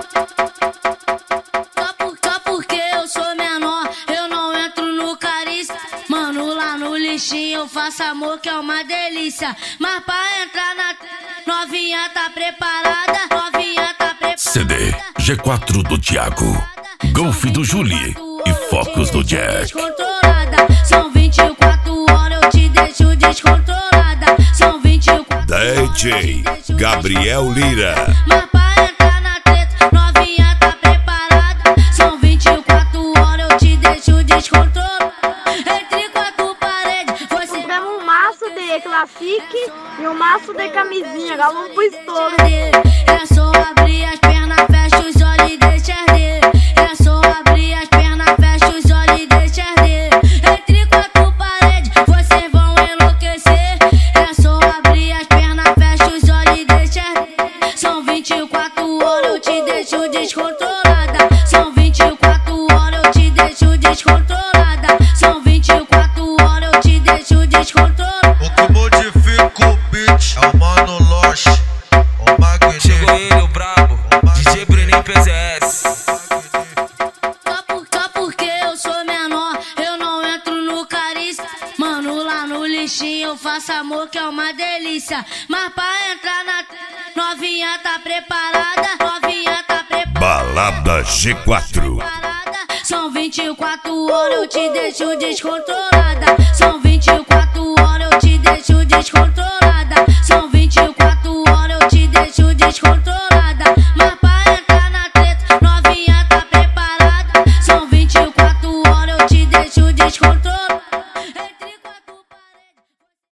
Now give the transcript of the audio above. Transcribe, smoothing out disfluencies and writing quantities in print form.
Só porque eu sou menor, eu não entro no carícia. Mano, lá no lixinho eu faço amor que é uma delícia. Mas pra entrar na novinha tá preparada, novinha tá preparada. CD G4 do Thiago, Golf do Julie e Focus do Jack. São 24 horas, eu te deixo descontrolada. São 24 DJ Gabriel Lira. Mas pra entrar na treta, novinha tá preparada. São 24 horas, eu te deixo descontrolada. Entre quatro paredes, você compramos um maço de classique e um maço de camisinha, galão pro estouro. É só abrir as pernas, fecha os olhos e deixa arder. É só abrir as pernas, fecha os olhos e deixa arder. Entre quatro paredes, vocês vão enlouquecer. É só abrir as pernas, fecha os olhos e deixa arder. São 24 horas, eu te deixo descontrolada. São 24 horas, eu te deixo descontrolada. São 24 horas, eu te deixo descontrolada. O que modifica o beat é o Mano Loche, o Magneto. Chegou ele, o brabo, DJ Bruninho PZS. Só porque eu sou menor, eu não entro no carícia. Mano, lá no lixinho eu faço amor que é uma delícia. Mas pra entrar na novinha tá preparada, novinha tá preparada. Balada G4. São 24 horas, eu te deixo descontrolada. São 24 horas, eu te deixo descontrolada.